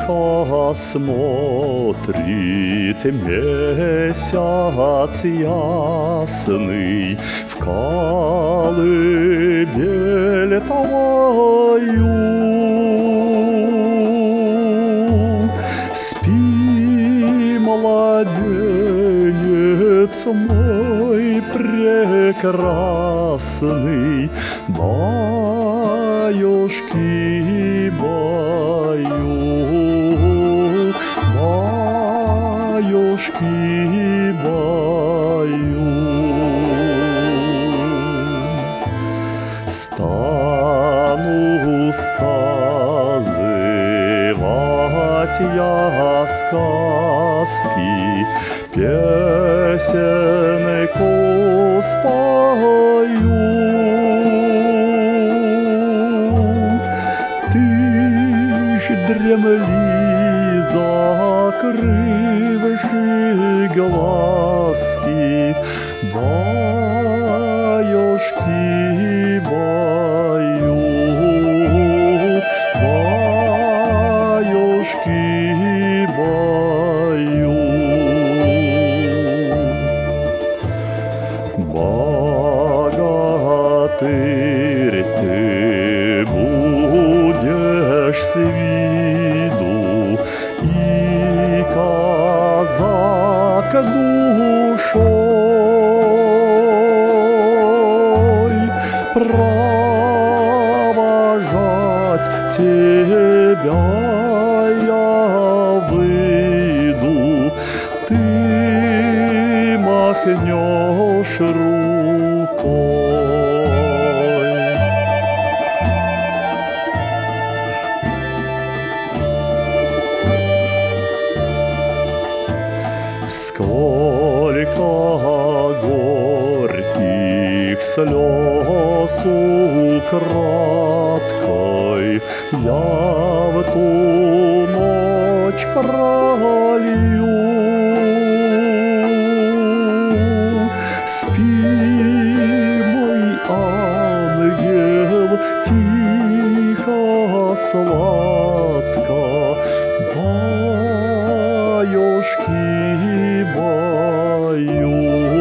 тихо смотрит месяц ясный в колыбель твою. Спи, младенец мой прекрасный, баюшки баю, баюшки баю. Стану сказывать я сказки, песенку спою. Ты ж дремли, закрывши глазки, баюшки баю, баюшки баю. Богатырь ты будешь с виду, и казак душой. Провожать тебя я выйду, ты махнешь рукой. Сколько горьких слез украдкой я в ту ночь пролью. Спи, мой ангел, тихо, сладко, баюшки баю.